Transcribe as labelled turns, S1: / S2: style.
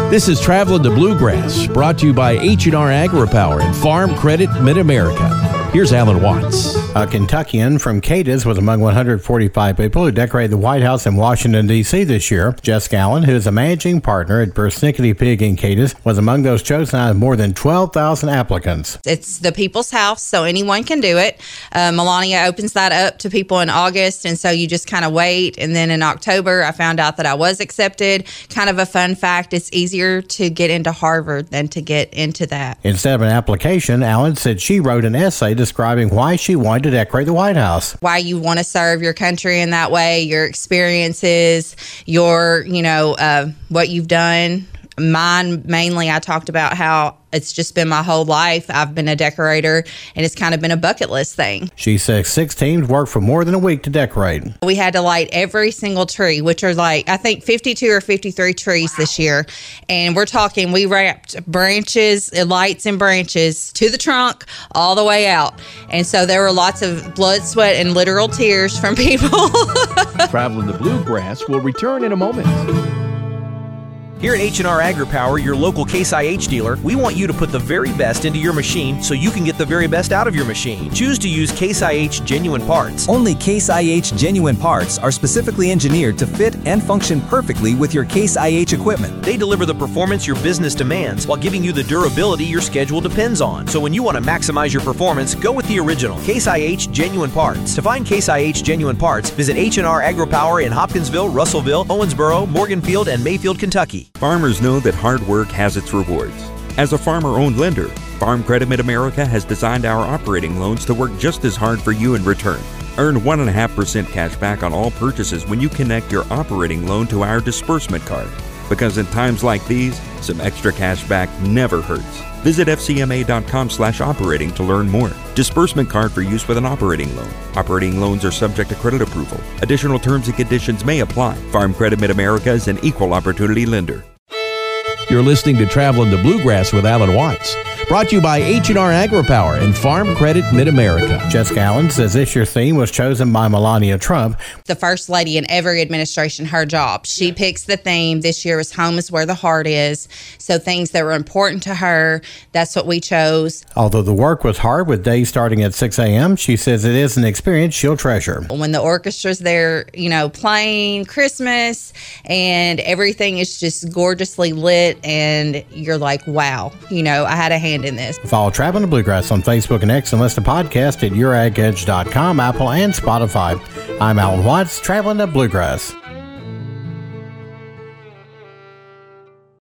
S1: This is Traveling the Bluegrass, brought to you by H&R AgriPower and Farm Credit Mid-America. Here's Alan Watts.
S2: A Kentuckian from Cadiz was among 145 people who decorated the White House in Washington, D.C. this year. Jess Gallen, who is a managing partner at Persnickety Pig in Cadiz, was among those chosen out of more than 12,000 applicants.
S3: It's the people's house, so anyone can do it. Melania opens that up to people in August, and so you just kind of wait. And then in October, I found out that I was accepted. Kind of a fun fact, it's easier to get into Harvard than to get into that.
S2: Instead of an application, Allen said she wrote an essay describing why she wanted to decorate the White House.
S3: Why you want to serve your country in that way, your experiences, your, what you've done. Mine, mainly, I talked about how it's just been my whole life. I've been a decorator, and it's kind of been a bucket list thing.
S2: She says 6 teams worked for more than a week to decorate.
S3: We had to light every single tree, which are I think 52 or 53 trees this year. And we're talking, we wrapped branches, lights and branches to the trunk all the way out. And so there were lots of blood, sweat, and literal tears from people.
S1: Traveling the Bluegrass will return in a moment.
S4: Here at H&R AgriPower, your local Case IH dealer, we want you to put the very best into your machine so you can get the very best out of your machine. Choose to use Case IH genuine parts.
S5: Only Case IH genuine parts are specifically engineered to fit and function perfectly with your Case IH equipment.
S4: They deliver the performance your business demands while giving you the durability your schedule depends on. So when you want to maximize your performance, go with the original Case IH genuine parts. To find Case IH genuine parts, visit H&R AgriPower in Hopkinsville, Russellville, Owensboro, Morganfield, and Mayfield, Kentucky.
S6: Farmers know that hard work has its rewards. As a farmer-owned lender, Farm Credit Mid-America has designed our operating loans to work just as hard for you in return. Earn 1.5% cash back on all purchases when you connect your operating loan to our disbursement card. Because in times like these, some extra cash back never hurts. Visit fcma.com/operating to learn more. Disbursement card for use with an operating loan. Operating loans are subject to credit approval. Additional terms and conditions may apply. Farm Credit Mid-America is an equal opportunity lender.
S1: You're listening to Traveling the Bluegrass with Alan Watts, brought to you by H&R AgriPower and Farm Credit Mid-America.
S2: Jess Gallen says this year's theme was chosen by Melania Trump.
S3: The first lady in every administration, her job. She picks the theme. This year was Home is Where the Heart Is. So things that were important to her, that's what we chose.
S2: Although the work was hard with days starting at 6 a.m., she says it is an experience she'll treasure.
S3: When the orchestra's there, playing Christmas and everything is just gorgeously lit and you're like, wow, I had a hand in this.
S2: Follow Traveling the Bluegrass on Facebook and X and listen to podcasts at YourAgEdge.com, Apple, and Spotify. I'm Alan Watts, Traveling the Bluegrass.